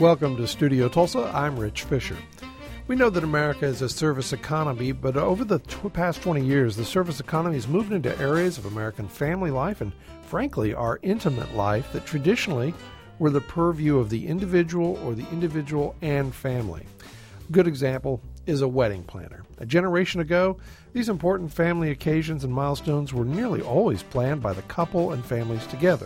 Welcome to Studio Tulsa. I'm Rich Fisher. We know that America is a service economy, but over the past 20 years, the service economy has moved into areas of American family life and, frankly, our intimate life that traditionally were the purview of the individual or the individual and family. A good example is a wedding planner. A generation ago, these important family occasions and milestones were nearly always planned by the couple and families together.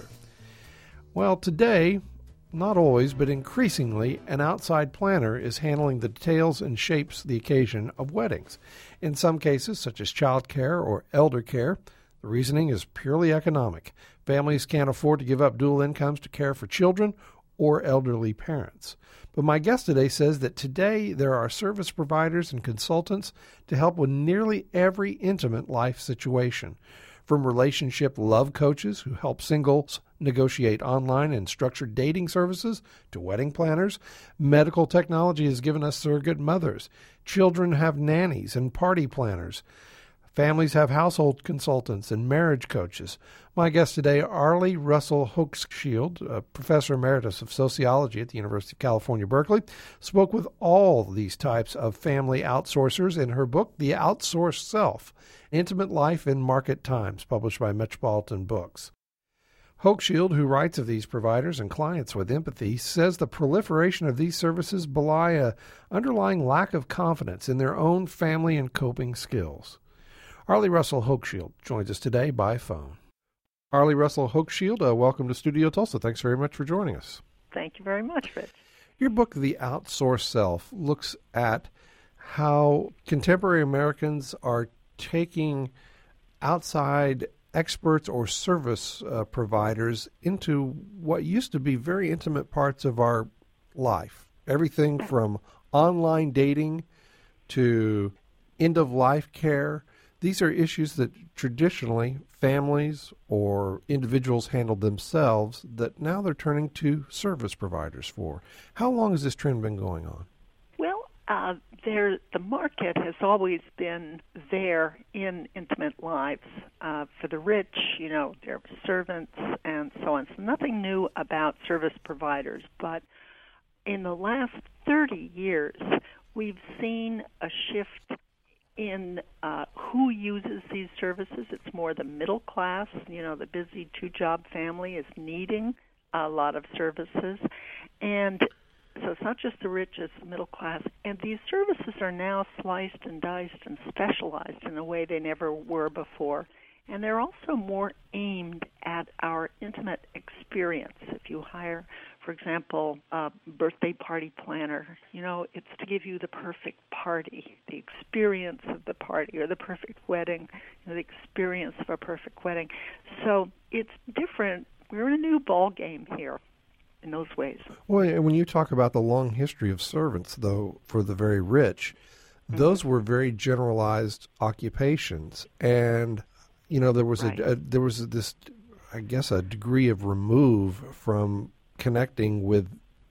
Well, today, not always, but increasingly, an outside planner is handling the details and shapes the occasion of weddings. In some cases, such as child care or elder care, the reasoning is purely economic. Families can't afford to give up dual incomes to care for children or elderly parents. But my guest today says that today there are service providers and consultants to help with nearly every intimate life situation. From relationship love coaches who help singles negotiate online and structured dating services to wedding planners, medical technology has given us surrogate mothers. Children have nannies and party planners. Families have household consultants and marriage coaches. My guest today, Arlie Russell Hochschild, a professor emeritus of sociology at the University of California, Berkeley, spoke with all these types of family outsourcers in her book, The Outsourced Self, Intimate Life in Market Times, published by Metropolitan Books. Hochschild, who writes of these providers and clients with empathy, says the proliferation of these services belie an underlying lack of confidence in their own family and coping skills. Arlie Russell Hochschild joins us today by phone. Arlie Russell Hochschild, welcome to Studio Tulsa. Thanks very much for joining us. Thank you very much, Rich. Your book, The Outsourced Self, looks at how contemporary Americans are taking outside experts or service providers into what used to be very intimate parts of our life. Everything from online dating to end-of-life care. These are issues that traditionally families or individuals handled themselves that now they're turning to service providers for. How long has this trend been going on? Well, the market has always been there in intimate lives. For the rich, they're servants and so on. So nothing new about service providers. But in the last 30 years, we've seen a shift in who uses these services. It's more the middle class. The busy two-job family is needing a lot of services. And so it's not just the rich, it's the middle class. And these services are now sliced and diced and specialized in a way they never were before. And they're also more aimed at our intimate experience. If you hire, for example, a birthday party planner, it's to give you the perfect party, the experience of the party, or the perfect wedding, the experience of a perfect wedding. So it's different. We're in a new ball game here in those ways. Well, when you talk about the long history of servants, though, for the very rich, those were very generalized occupations, and there was right. there was this, I guess, a degree of remove from connecting with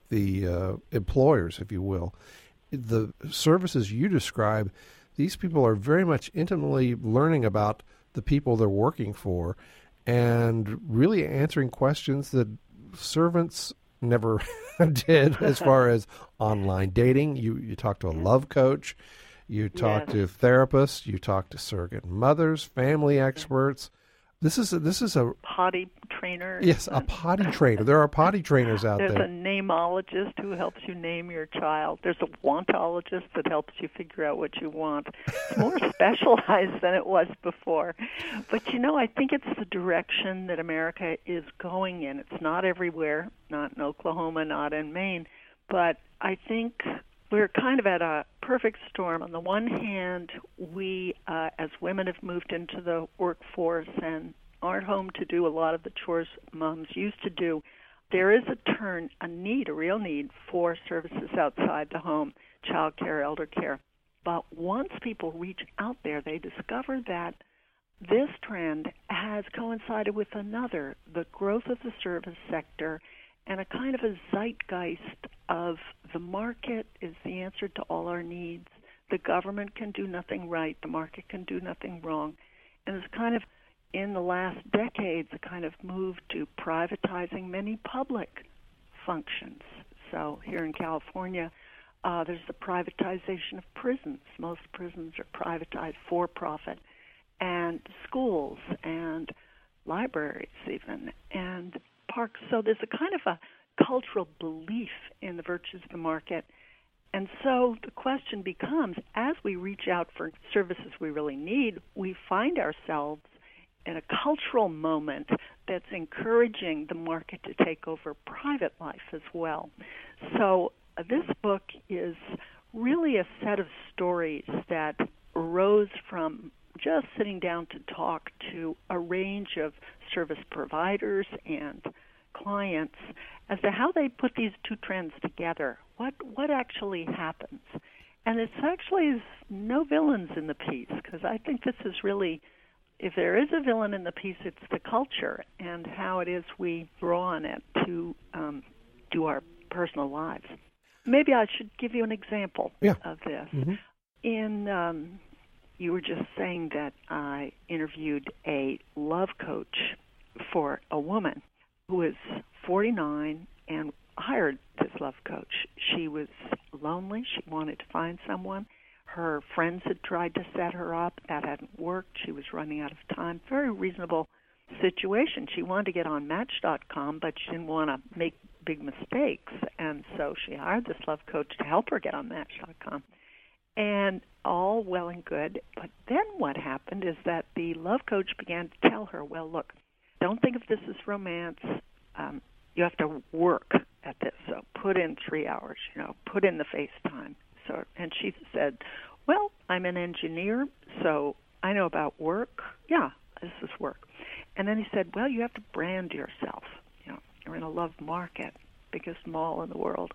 the employers, if you will. The services you describe, these people are very much intimately learning about the people they're working for and really answering questions that servants never did as far as online dating. You talk to a love coach. You talk to therapists, you talk to surrogate mothers, family experts. This is a potty trainer. Yes, a potty trainer. There are potty trainers out there. There's a namologist who helps you name your child. There's a wantologist that helps you figure out what you want. It's more specialized than it was before. But, I think it's the direction that America is going in. It's not everywhere, not in Oklahoma, not in Maine. But I think we're kind of at a perfect storm. On the one hand, we, as women, have moved into the workforce and aren't home to do a lot of the chores moms used to do. There is a real need for services outside the home, child care, elder care. But once people reach out there, they discover that this trend has coincided with another, the growth of the service sector, and a kind of a zeitgeist of the market is the answer to all our needs. The government can do nothing right. The market can do nothing wrong. And it's kind of, in the last decades, a kind of move to privatizing many public functions. So here in California, there's the privatization of prisons. Most prisons are privatized for profit, and schools and libraries even, and parks. So there's a kind of a cultural belief in the virtues of the market. And so the question becomes, as we reach out for services we really need, we find ourselves in a cultural moment that's encouraging the market to take over private life as well. So this book is really a set of stories that arose from just sitting down to talk to a range of service providers and clients as to how they put these two trends together. What actually happens? And it's actually no villains in the piece, because I think this is really, if there is a villain in the piece, it's the culture and how it is we draw on it to do our personal lives. Maybe I should give you an example of this. Mm-hmm. You were just saying that I interviewed a love coach for a woman who was 49 and hired this love coach. She was lonely. She wanted to find someone. Her friends had tried to set her up. That hadn't worked. She was running out of time. Very reasonable situation. She wanted to get on Match.com, but she didn't want to make big mistakes. And so she hired this love coach to help her get on Match.com. And all well and good. But then what happened is that the love coach began to tell her, well, look, don't think of this as romance. You have to work at this. So put in 3 hours, put in the FaceTime. And she said, well, I'm an engineer, so I know about work. Yeah, this is work. And then he said, well, you have to brand yourself. You're in a love market, biggest mall in the world.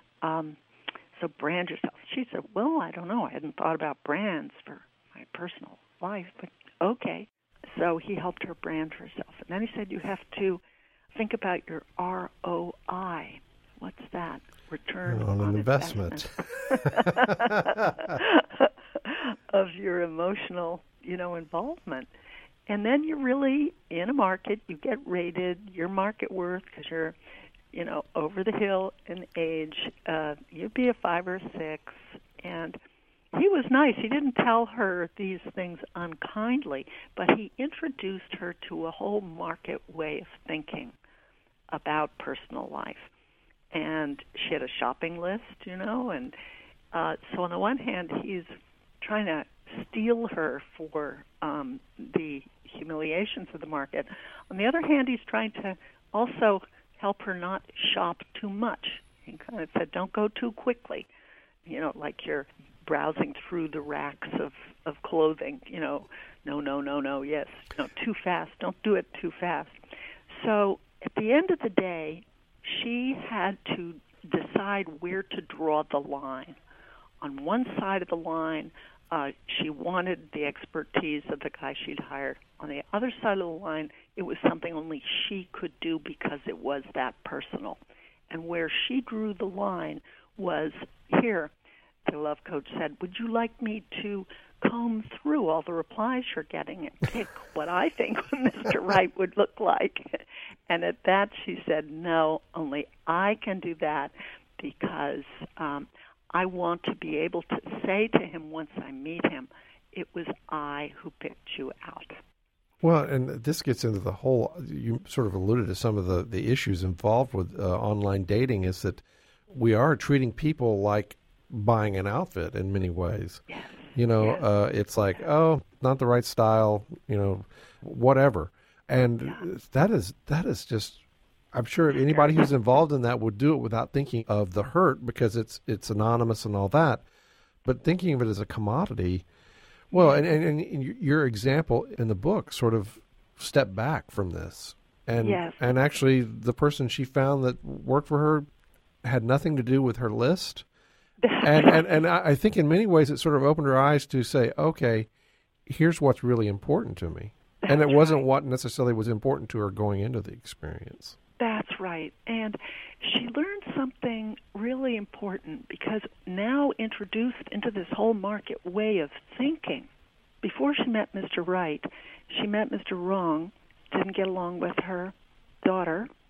So brand yourself. She said, well, I don't know. I hadn't thought about brands for my personal life, but okay. So he helped her brand herself. And then he said, you have to think about your ROI. What's that? Return on an investment. Of your emotional, involvement. And then you're really in a market. You get rated your market worth because you're, over the hill in age. You'd be a 5 or 6. And he was nice. He didn't tell her these things unkindly, but he introduced her to a whole market way of thinking about personal life. And she had a shopping list, and so on the one hand, he's trying to steel her for the humiliations of the market. On the other hand, he's trying to also help her not shop too much. He kind of said, don't go too quickly, like you're browsing through the racks of clothing, no, yes, too fast, don't do it too fast. So at the end of the day, she had to decide where to draw the line. On one side of the line, she wanted the expertise of the guy she'd hired. On the other side of the line, it was something only she could do because it was that personal. And where she drew the line was here. The love coach said, would you like me to comb through all the replies you're getting and pick what I think Mr. Right would look like? And at that she said, no, only I can do that because I want to be able to say to him once I meet him, it was I who picked you out. Well, and this gets into the whole, you sort of alluded to some of the issues involved with online dating, is that we are treating people like buying an outfit in many ways. Yes. It's like, oh, not the right style, whatever. And that is just, I'm sure anybody who's involved in that would do it without thinking of the hurt because it's anonymous and all that. But thinking of it as a commodity, well, and your example in the book sort of stepped back from this. And and actually the person she found that worked for her had nothing to do with her list. And I think in many ways it sort of opened her eyes to say, okay, here's what's really important to me. And it wasn't what necessarily was important to her going into the experience. That's right. And she learned something really important because now introduced into this whole market way of thinking. Before she met Mr. Right, she met Mr. Wrong, didn't get along with her daughter,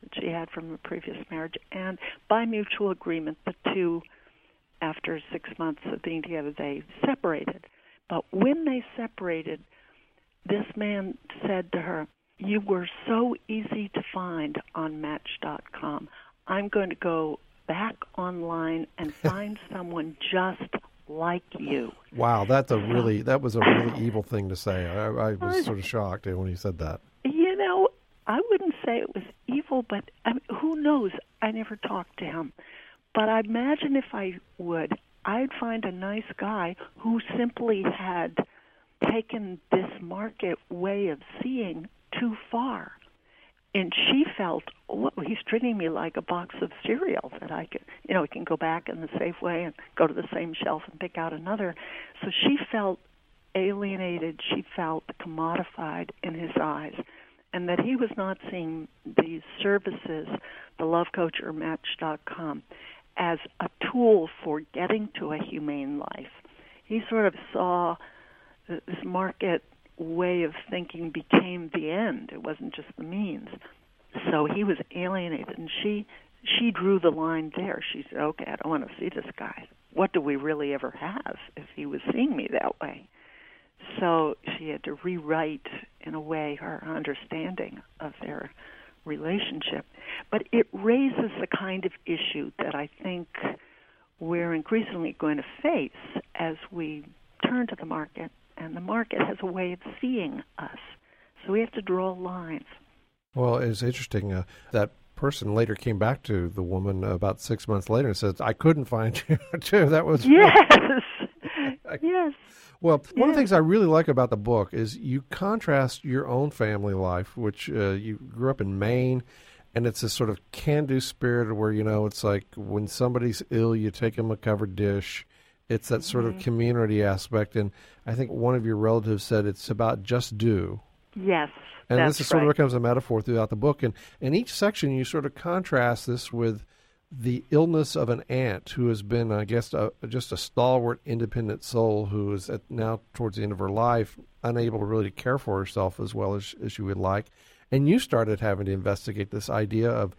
that she had from a previous marriage. And by mutual agreement, the two, after 6 months of being together, they separated. But when they separated, this man said to her, "You were so easy to find on Match.com. I'm going to go back online and find someone just like you." Wow, that was a really evil thing to say. I was sort of shocked when he said that. You know, I wouldn't say it was evil, but who knows? I never talked to him. But I imagine if I would, I'd find a nice guy who simply had taken this market way of seeing too far. And she felt, oh, he's treating me like a box of cereal that I could, I can go back in the Safeway and go to the same shelf and pick out another. So she felt alienated. She felt commodified in his eyes, and that he was not seeing these services, the Love Coach or Match.com, as a tool for getting to a humane life. He sort of saw this market way of thinking became the end. It wasn't just the means. So he was alienated, and she drew the line there. She said, okay, I don't want to see this guy. What do we really ever have if he was seeing me that way? So she had to rewrite, in a way, her understanding of their relationship. But it raises the kind of issue that I think we're increasingly going to face as we turn to the market, and the market has a way of seeing us. So we have to draw lines. Well, it's interesting. That person later came back to the woman about 6 months later and said, "I couldn't find you, too." That was... Yes! Yes. Well, one of the things I really like about the book is you contrast your own family life, which you grew up in Maine, and it's a sort of can-do spirit where, it's like when somebody's ill, you take them a covered dish. It's that sort of community aspect, and I think one of your relatives said it's about just do. Yes, and that's this is sort of becomes a metaphor throughout the book. And in each section, you sort of contrast this with the illness of an aunt who has been, I guess, just a stalwart, independent soul who is now towards the end of her life unable to really care for herself as well as she would like. And you started having to investigate this idea of,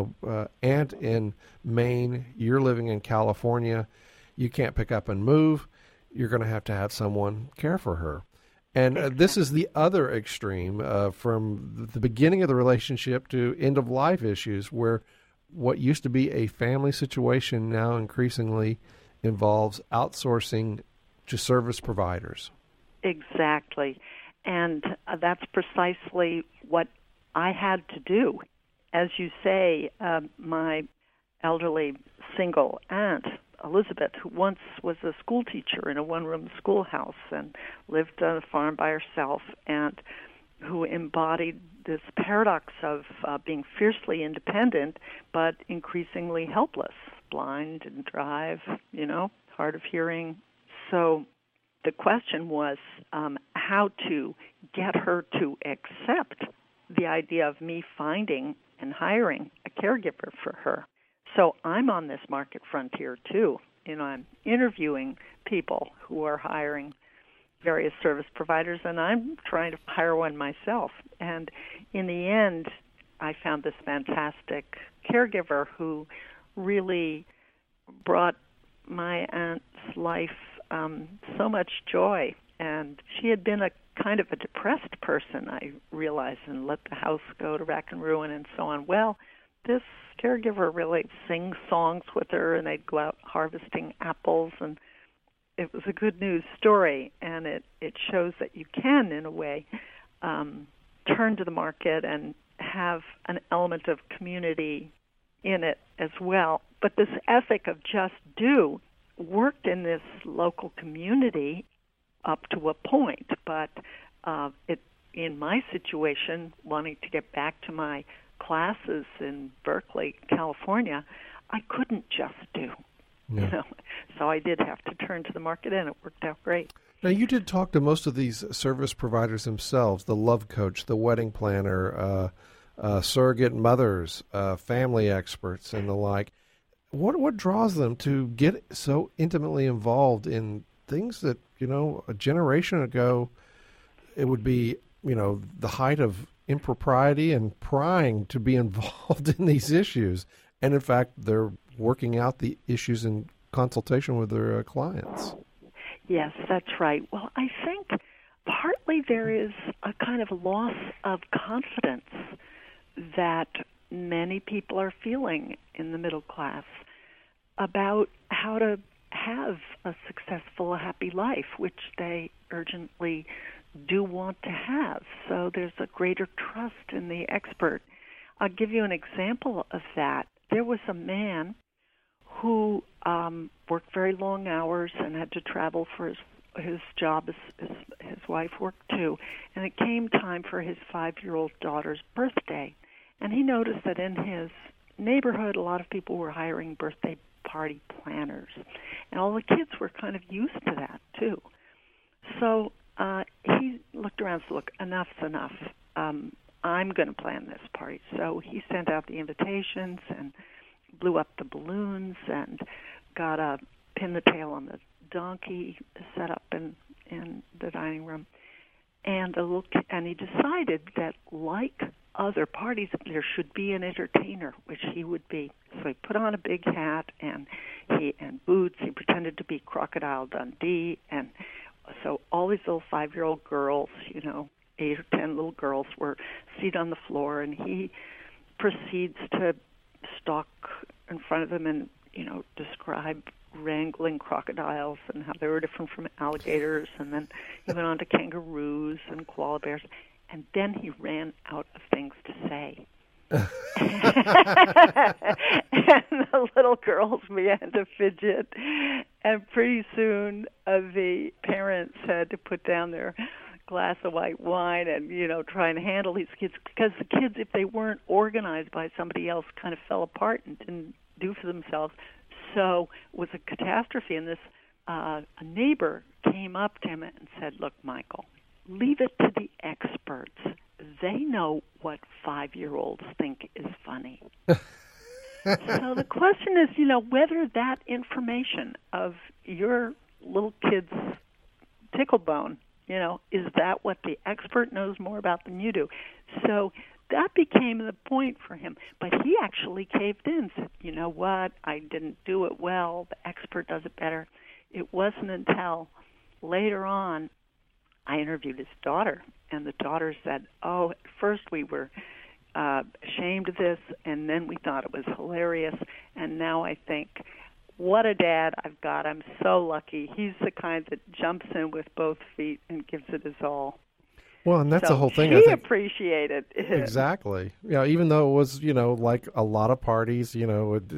aunt in Maine, you're living in California, you can't pick up and move, you're going to have someone care for her. And this is the other extreme from the beginning of the relationship to end-of-life issues, where what used to be a family situation now increasingly involves outsourcing to service providers. Exactly. And that's precisely what I had to do. As you say, my elderly single aunt, Elizabeth, who once was a school teacher in a one-room schoolhouse and lived on a farm by herself, and who embodied this paradox of being fiercely independent but increasingly helpless, blind, didn't drive, hard of hearing. So the question was how to get her to accept the idea of me finding and hiring a caregiver for her. So I'm on this market frontier, too. I'm interviewing people who are hiring various service providers, and I'm trying to hire one myself. And in the end, I found this fantastic caregiver who really brought my aunt's life so much joy. And she had been a kind of a depressed person, I realized, and let the house go to rack and ruin and so on. Well, this caregiver really sing songs with her, and they'd go out harvesting apples, and it was a good news story, and it shows that you can, in a way, turn to the market and have an element of community in it as well. But this ethic of just do worked in this local community up to a point, but in my situation, wanting to get back to my classes in Berkeley, California, I couldn't just do. Yeah. So I did have to turn to the market, and it worked out great. Now, you did talk to most of these service providers themselves, the Love Coach, the wedding planner, surrogate mothers, family experts, and the like. What draws them to get so intimately involved in things that, a generation ago, it would be, the height of impropriety and prying to be involved in these issues. And in fact, they're working out the issues in consultation with their clients. Yes, that's right. Well, I think partly there is a kind of loss of confidence that many people are feeling in the middle class about how to have a successful, happy life, which they urgently do want to have. So there's a greater trust in the expert. I'll give you an example of that. There was a man who worked very long hours and had to travel for his job. His wife worked too. And it came time for his 5-year-old daughter's birthday. And he noticed that in his neighborhood, a lot of people were hiring birthday party planners. And all the kids were kind of used to that, too. So he looked around and said, look, enough's enough. I'm going to plan this party. So he sent out the invitations and blew up the balloons and got a pin the tail on the donkey set up in the dining room. And he decided that, like other parties, there should be an entertainer, which he would be. So he put on a big hat and boots. He pretended to be Crocodile Dundee, and so all these little 5-year-old girls, 8 or 10 little girls, were seated on the floor, and he proceeds to stalk in front of them and describe wrangling crocodiles and how they were different from alligators, and then he went on to kangaroos and koala bears, and then he ran out of things to say. And the little girls began to fidget, and pretty soon the parents had to put down their glass of white wine and try and handle these kids, because the kids, if they weren't organized by somebody else, kind of fell apart and didn't do for themselves. So it was a catastrophe, and this a neighbor came up to him and said, look, Michael, leave it to the experts. They know what 5-year-olds think is funny. So the question is, whether that information of your little kid's tickle bone, is that what the expert knows more about than you do? So that became the point for him. But he actually caved in, said, you know what, I didn't do it well. The expert does it better. It wasn't until later on I interviewed his daughter, and the daughter said, at first we were ashamed of this, and then we thought it was hilarious, and now I think, what a dad I've got. I'm so lucky. He's the kind that jumps in with both feet and gives it his all. Well, and that's the whole thing. He appreciated it. Exactly. Even though it was, like a lot of parties, it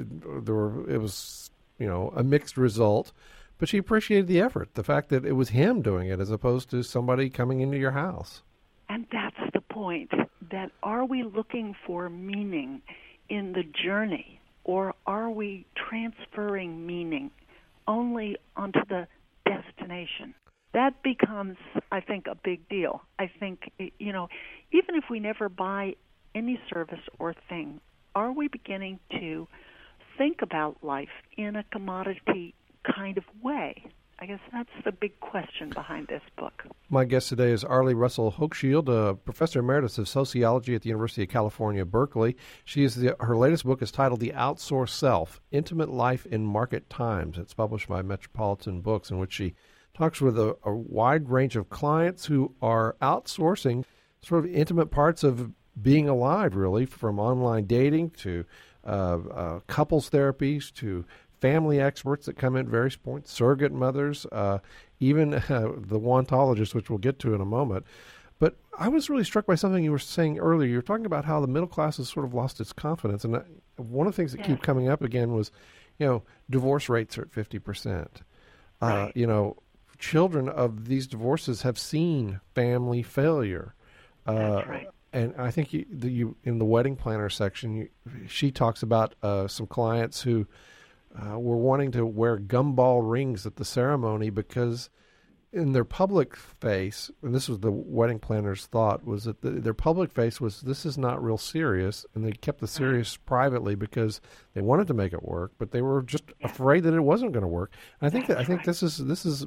was, a mixed result. But she appreciated the effort, the fact that it was him doing it as opposed to somebody coming into your house. And that's the point, that are we looking for meaning in the journey, or are we transferring meaning only onto the destination? That becomes, I think, a big deal. I think, even if we never buy any service or thing, are we beginning to think about life in a commodity kind of way? I guess that's the big question behind this book. My guest today is Arlie Russell Hochschild, Professor Emeritus of Sociology at the University of California, Berkeley. Her latest book is titled The Outsourced Self, Intimate Life in Market Times. It's published by Metropolitan Books, in which she talks with a wide range of clients who are outsourcing sort of intimate parts of being alive, really, from online dating to couples therapies to family experts that come in at various points, surrogate mothers, even the wantologists, which we'll get to in a moment. But I was really struck by something you were saying earlier. You were talking about how the middle class has sort of lost its confidence. And one of the things that keep coming up again was, divorce rates are at 50%. Right. Children of these divorces have seen family failure. That's right. And I think you in the wedding planner section, she talks about some clients who were wanting to wear gumball rings at the ceremony because in their public face, and this was the wedding planner's thought, was that their public face was, this is not real serious, and they kept the serious privately because they wanted to make it work, but they were just afraid that it wasn't going to work. And I think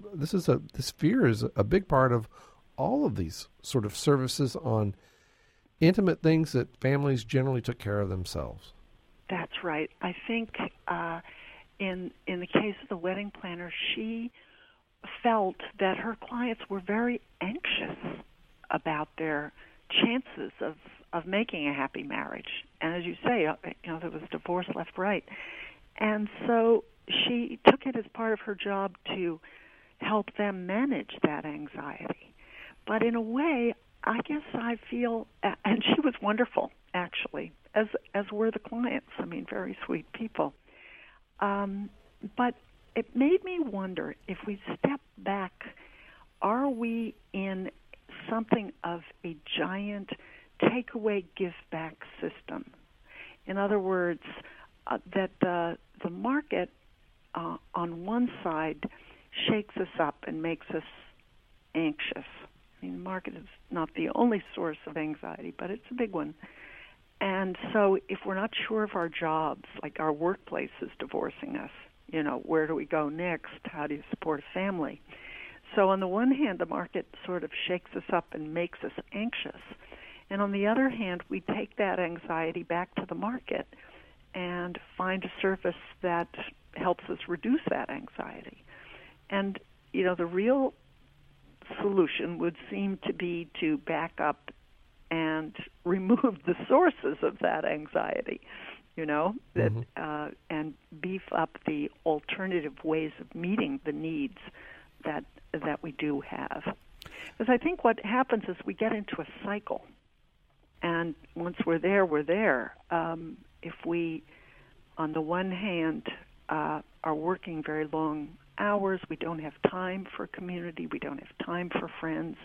this fear is a big part of all of these sort of services on intimate things that families generally took care of themselves. That's right. I think in the case of the wedding planner, she felt that her clients were very anxious about their chances of making a happy marriage. And as you say, there was divorce left, right. And so she took it as part of her job to help them manage that anxiety. But in a way, I guess I feel, and she was wonderful, actually, as were the clients. I mean, very sweet people. But it made me wonder, if we step back, are we in something of a giant takeaway give-back system? In other words, that the market on one side shakes us up and makes us anxious. I mean, the market is not the only source of anxiety, but it's a big one. And so if we're not sure of our jobs, like our workplace is divorcing us, where do we go next? How do you support a family? So on the one hand, the market sort of shakes us up and makes us anxious. And on the other hand, we take that anxiety back to the market and find a service that helps us reduce that anxiety. And, the real solution would seem to be to back up and remove the sources of that anxiety, and beef up the alternative ways of meeting the needs that we do have. Because I think what happens is we get into a cycle, and once we're there, we're there. If we, on the one hand, are working very long hours, we don't have time for community, we don't have time for friends,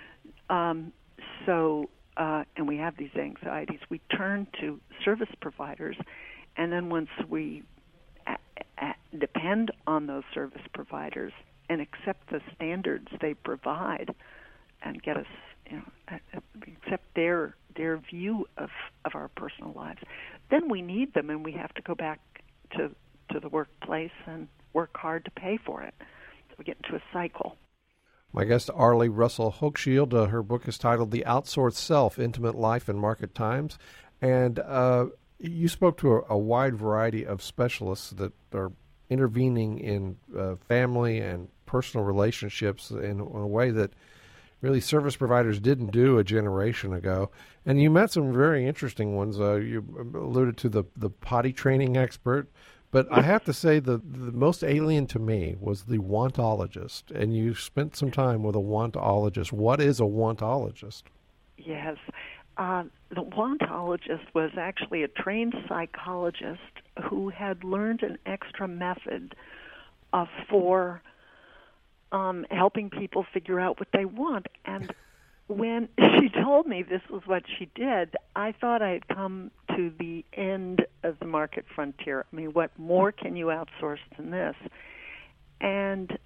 and we have these anxieties, we turn to service providers, and then once we depend on those service providers and accept the standards they provide and get us, accept their view of our personal lives, then we need them, and we have to go back to the workplace and work hard to pay for it. So we get into a cycle. My guest, Arlie Russell Hochschild, her book is titled The Outsourced Self, Intimate Life in Market Times. And you spoke to a wide variety of specialists that are intervening in family and personal relationships in a way that really service providers didn't do a generation ago. And you met some very interesting ones. You alluded to the potty training expert. But I have to say the most alien to me was the wantologist, and you spent some time with a wantologist. What is a wantologist? Yes. The wantologist was actually a trained psychologist who had learned an extra method for helping people figure out what they want. And when she told me this was what she did, I thought I had come to the end of the market frontier. I mean, what more can you outsource than this? And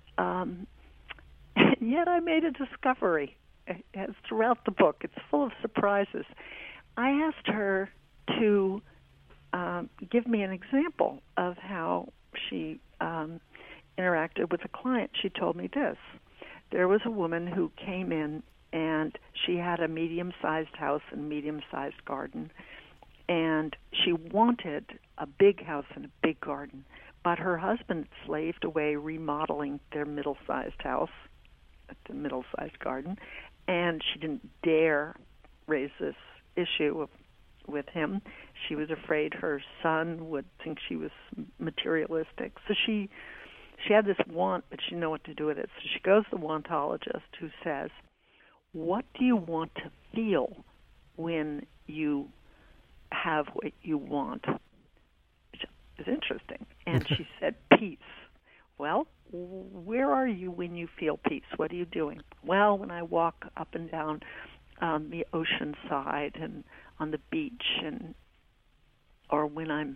yet I made a discovery. It's throughout the book. It's full of surprises. I asked her to give me an example of how she interacted with a client. She told me this. There was a woman who came in, and she had a medium-sized house and medium-sized garden, and she wanted a big house and a big garden, but her husband slaved away remodeling their middle-sized house, the middle-sized garden, and she didn't dare raise this issue with him. She was afraid her son would think she was materialistic. So she had this want, but she didn't know what to do with it. So she goes to the wantologist, who says, what do you want to feel when you have what you want? Which is interesting. And she said, peace. Well, where are you when you feel peace? What are you doing? Well, when I walk up and down the ocean side and on the beach, or when I'm,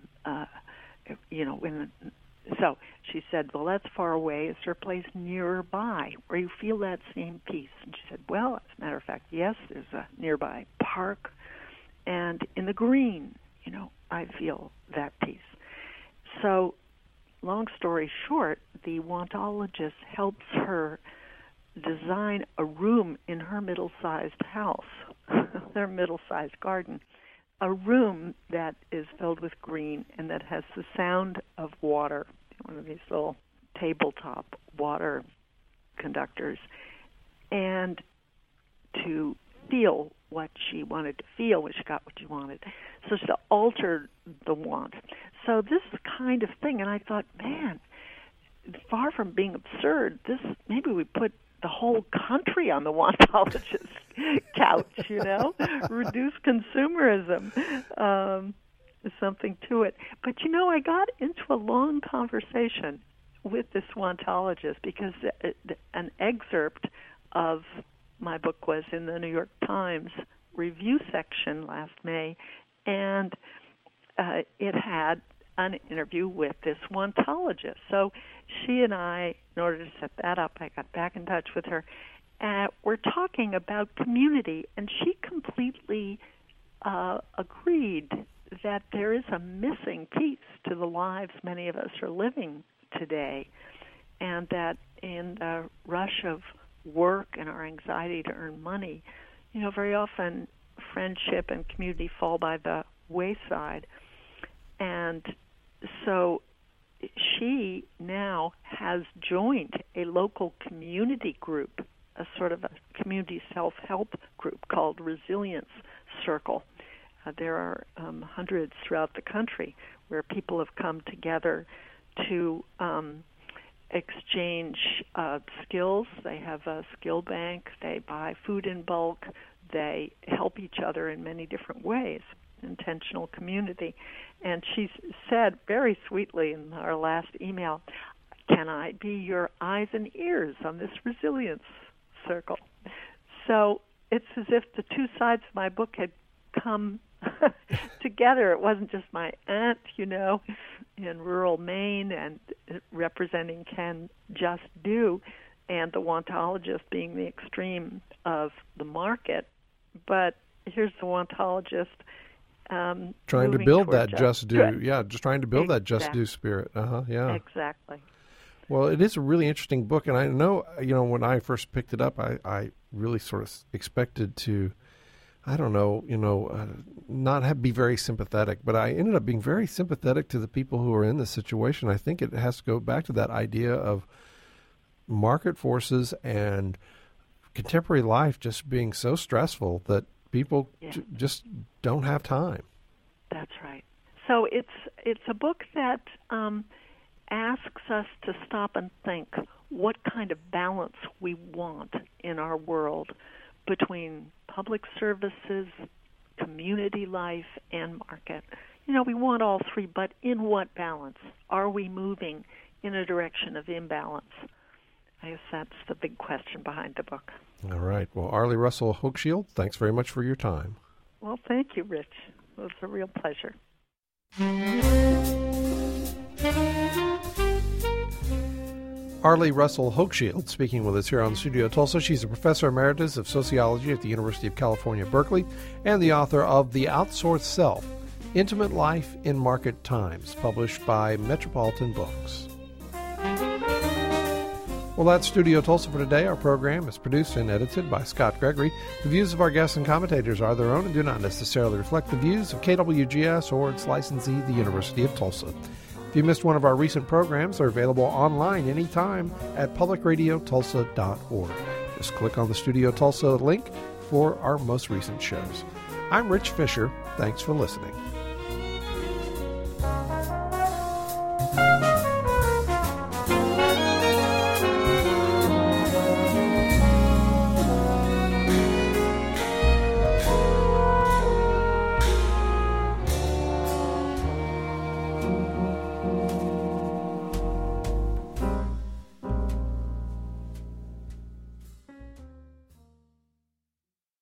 So she said, well, that's far away. Is there a place nearby where you feel that same peace? And she said, well, as a matter of fact, yes, there's a nearby park. And in the green, I feel that peace. So long story short, the wantologist helps her design a room in her middle-sized house rather middle-sized garden, a room that is filled with green and that has the sound of water, one of these little tabletop water conductors, and to feel what she wanted to feel when she got what she wanted. So she altered the want. So this kind of thing, and I thought, man, far from being absurd, this maybe we put the whole country on the wantologist couch, reduce consumerism, something to it. But, I got into a long conversation with this wantologist because an excerpt of my book was in the New York Times review section last May, and it had an interview with this wantologist. So she and I, in order to set that up, I got back in touch with her. We're talking about community, and she completely agreed that there is a missing piece to the lives many of us are living today, and that in the rush of work and our anxiety to earn money, very often friendship and community fall by the wayside. And so she now has joined a local community group, a sort of a community self-help group called Resilience Circle. There are hundreds throughout the country where people have come together to exchange skills. They have a skill bank. They buy food in bulk. They help each other in many different ways. Intentional community. And she said very sweetly in our last email, "Can I be your eyes and ears on this Resilience Circle?" So it's as if the two sides of my book had come together. It wasn't just my aunt, in rural Maine and representing Can Just Do, and the wantologist being the extreme of the market. But here's the wantologist trying to build that just do. Yeah, just trying to build that just do spirit. Yeah. Exactly. Well, it is a really interesting book, and I know, when I first picked it up, I really sort of expected to, not be very sympathetic, but I ended up being very sympathetic to the people who are in this situation. I think it has to go back to that idea of market forces and contemporary life just being so stressful that people just don't have time. That's right. So it's a book that asks us to stop and think what kind of balance we want in our world between public services, community life, and market. We want all three, but in what balance? Are we moving in a direction of imbalance? I guess that's the big question behind the book. All right. Well, Arlie Russell Hochschild, thanks very much for your time. Well, thank you, Rich. It was a real pleasure. Arlie Russell Hochschild speaking with us here on Studio Tulsa. She's a professor emeritus of sociology at the University of California, Berkeley, and the author of The Outsourced Self, Intimate Life in Market Times, published by Metropolitan Books. Well, that's Studio Tulsa for today. Our program is produced and edited by Scott Gregory. The views of our guests and commentators are their own and do not necessarily reflect the views of KWGS or its licensee, the University of Tulsa. If you missed one of our recent programs, they're available online anytime at publicradiotulsa.org. Just click on the Studio Tulsa link for our most recent shows. I'm Rich Fisher. Thanks for listening.